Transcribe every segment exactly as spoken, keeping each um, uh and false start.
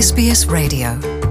S B S Radio.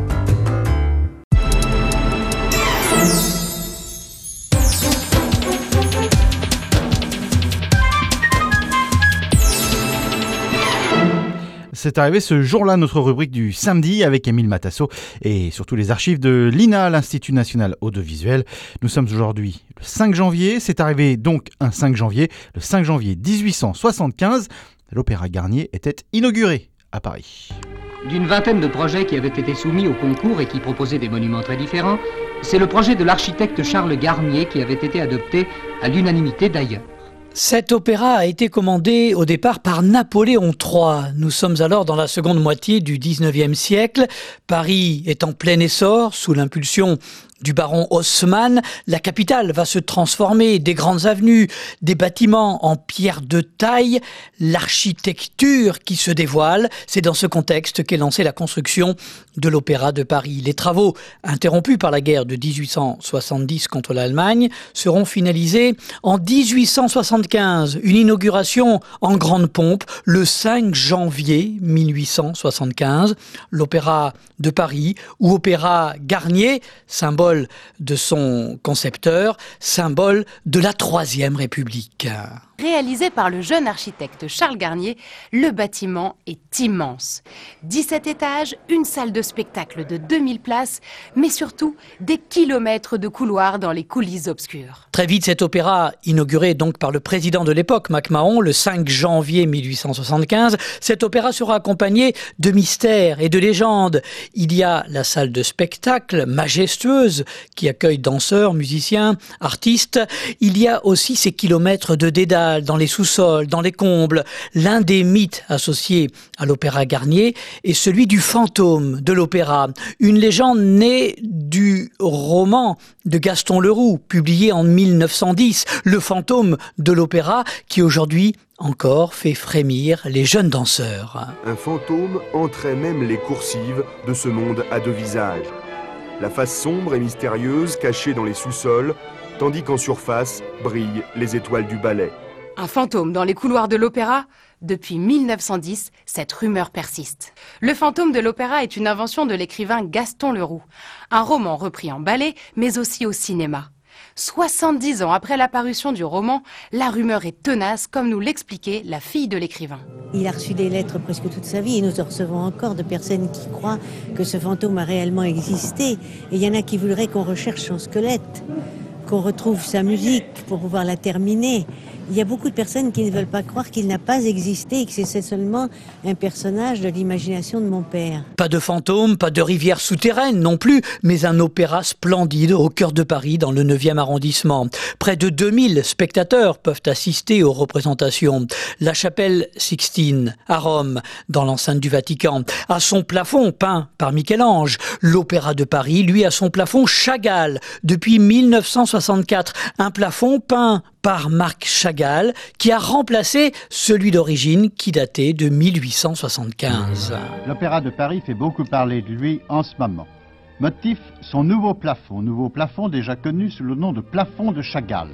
C'est arrivé ce jour-là, notre rubrique du samedi avec Émile Matasso et surtout les archives de l'I N A, l'Institut National Audiovisuel. Nous sommes aujourd'hui le cinq janvier, c'est arrivé donc un cinq janvier, le cinq janvier dix-huit cent soixante-quinze, l'Opéra Garnier était inauguré à Paris. D'une vingtaine de projets qui avaient été soumis au concours et qui proposaient des monuments très différents, c'est le projet de l'architecte Charles Garnier qui avait été adopté à l'unanimité d'ailleurs. Cet opéra a été commandé au départ par Napoléon trois. Nous sommes alors dans la seconde moitié du dix-neuvième siècle. Paris est en plein essor sous l'impulsion du baron Haussmann. La capitale va se transformer, des grandes avenues, des bâtiments en pierre de taille, l'architecture qui se dévoile. C'est dans ce contexte qu'est lancée la construction de l'Opéra de Paris. Les travaux, interrompus par la guerre de dix-huit cent soixante-dix contre l'Allemagne, seront finalisés en dix-huit cent soixante-quinze. Une inauguration en grande pompe le cinq janvier mille huit cent soixante-quinze. L'Opéra de Paris, ou Opéra Garnier, symbole de son concepteur, symbole de la Troisième République. Réalisé par le jeune architecte Charles Garnier, le bâtiment est immense. dix-sept étages, une salle de spectacle de deux mille places, mais surtout des kilomètres de couloirs dans les coulisses obscures. Très vite, cet opéra, inauguré donc par le président de l'époque, MacMahon, le cinq janvier mille huit cent soixante-quinze, cet opéra sera accompagné de mystères et de légendes. Il y a la salle de spectacle majestueuse qui accueille danseurs, musiciens, artistes. Il y a aussi ces kilomètres de dédales dans les sous-sols, dans les combles. L'un des mythes associés à l'Opéra Garnier est celui du fantôme de l'opéra. Une légende née du roman de Gaston Leroux, publié en mille neuf cent dix, Le fantôme de l'opéra, qui aujourd'hui encore fait frémir les jeunes danseurs. Un fantôme entrait même les coursives de ce monde à deux visages. La face sombre et mystérieuse cachée dans les sous-sols, tandis qu'en surface brillent les étoiles du ballet. Un fantôme dans les couloirs de l'opéra? Depuis mille neuf cent dix, cette rumeur persiste. Le fantôme de l'opéra est une invention de l'écrivain Gaston Leroux. Un roman repris en ballet, mais aussi au cinéma. soixante-dix ans après la parution du roman, la rumeur est tenace, comme nous l'expliquait la fille de l'écrivain. Il a reçu des lettres presque toute sa vie et nous en recevons encore de personnes qui croient que ce fantôme a réellement existé. Et il y en a qui voudraient qu'on recherche son squelette, qu'on retrouve sa musique pour pouvoir la terminer. Il y a beaucoup de personnes qui ne veulent pas croire qu'il n'a pas existé et que c'est seulement un personnage de l'imagination de mon père. Pas de fantôme, pas de rivière souterraine non plus, mais un opéra splendide au cœur de Paris dans le neuvième arrondissement. Près de deux mille spectateurs peuvent assister aux représentations. La chapelle Sixtine à Rome, dans l'enceinte du Vatican, a son plafond peint par Michel-Ange. L'Opéra de Paris, lui, a son plafond Chagall depuis mille neuf cent soixante-quatre. Un plafond peint par Marc Chagall, qui a remplacé celui d'origine qui datait de mille huit cent soixante-quinze. L'Opéra de Paris fait beaucoup parler de lui en ce moment. Motif, son nouveau plafond, nouveau plafond déjà connu sous le nom de plafond de Chagall.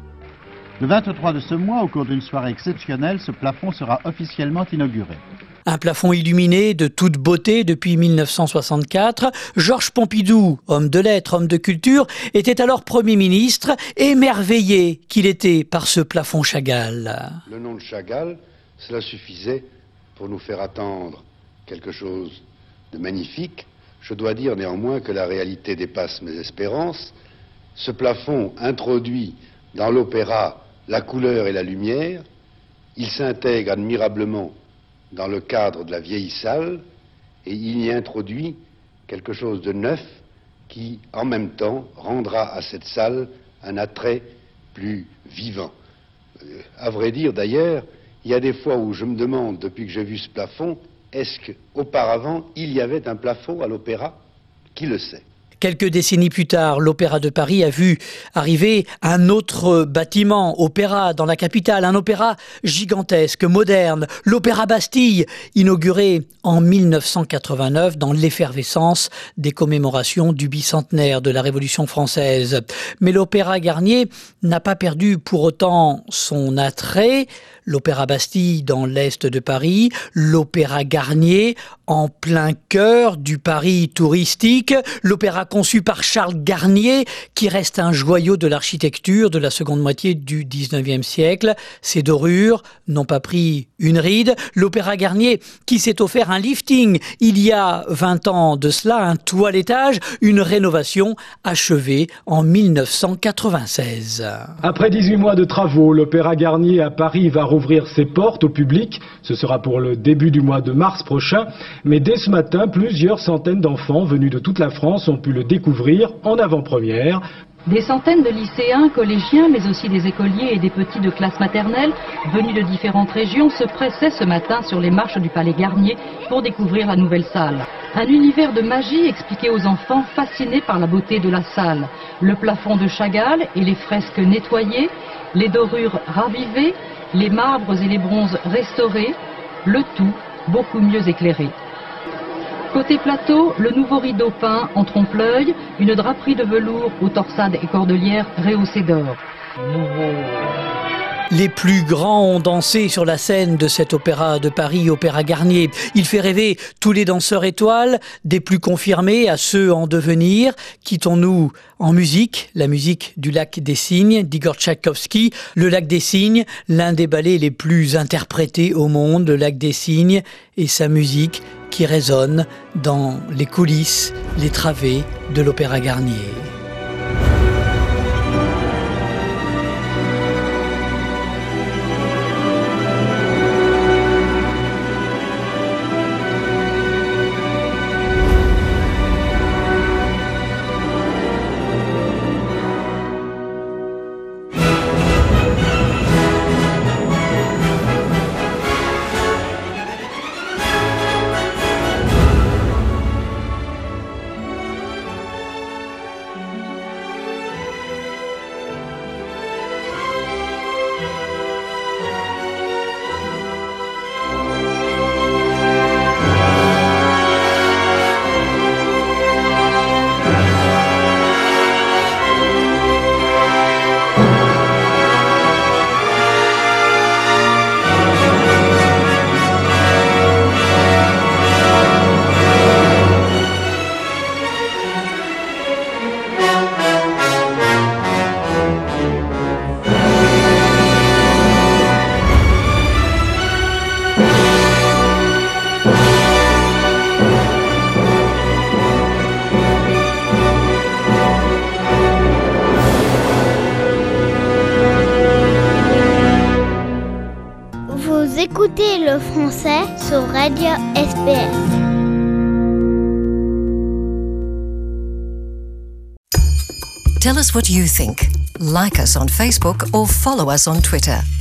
Le vingt-trois de ce mois, au cours d'une soirée exceptionnelle, ce plafond sera officiellement inauguré. Un plafond illuminé de toute beauté depuis mille neuf cent soixante-quatre. Georges Pompidou, homme de lettres, homme de culture, était alors Premier ministre, émerveillé qu'il était par ce plafond Chagall. Le nom de Chagall, cela suffisait pour nous faire attendre quelque chose de magnifique. Je dois dire néanmoins que la réalité dépasse mes espérances. Ce plafond introduit dans l'opéra la couleur et la lumière. Il s'intègre admirablement dans le cadre de la vieille salle, et il y introduit quelque chose de neuf qui, en même temps, rendra à cette salle un attrait plus vivant. Euh, à vrai dire, d'ailleurs, il y a des fois où je me demande, depuis que j'ai vu ce plafond, est-ce qu'auparavant, il y avait un plafond à l'opéra? Qui le sait? Quelques décennies plus tard, l'Opéra de Paris a vu arriver un autre bâtiment, opéra, dans la capitale, un opéra gigantesque, moderne, l'Opéra Bastille, inauguré en mille neuf cent quatre-vingt-neuf dans l'effervescence des commémorations du bicentenaire de la Révolution française. Mais l'Opéra Garnier n'a pas perdu pour autant son attrait. L'Opéra Bastille dans l'est de Paris, l'Opéra Garnier en plein cœur du Paris touristique. L'opéra conçu par Charles Garnier, qui reste un joyau de l'architecture de la seconde moitié du dix-neuvième siècle. Ses dorures n'ont pas pris une ride. L'opéra Garnier qui s'est offert un lifting il y a vingt ans de cela, un toilettage, une rénovation achevée en mille neuf cent quatre-vingt-seize. Après dix-huit mois de travaux, l'Opéra Garnier à Paris va rouvrir ses portes au public. Ce sera pour le début du mois de mars prochain. Mais dès ce matin, plusieurs centaines d'enfants venus de toute la France ont pu le découvrir en avant-première. Des centaines de lycéens, collégiens, mais aussi des écoliers et des petits de classe maternelle, venus de différentes régions, se pressaient ce matin sur les marches du Palais Garnier pour découvrir la nouvelle salle. Un univers de magie expliqué aux enfants fascinés par la beauté de la salle. Le plafond de Chagall et les fresques nettoyées, les dorures ravivées, les marbres et les bronzes restaurés, le tout beaucoup mieux éclairé. Côté plateau, le nouveau rideau peint en trompe-l'œil, une draperie de velours aux torsades et cordelières rehaussées d'or. Les plus grands ont dansé sur la scène de cet opéra de Paris, Opéra Garnier. Il fait rêver tous les danseurs étoiles, des plus confirmés à ceux en devenir. Quittons-nous en musique, la musique du Lac des Cygnes d'Igor Tchaïkovski. Le Lac des Cygnes, l'un des ballets les plus interprétés au monde, le Lac des Cygnes et sa musique qui résonne dans les coulisses, les travées de l'Opéra Garnier. Écoutez le français sur Radio S B S. Tell us what you think. Like us on Facebook or follow us on Twitter.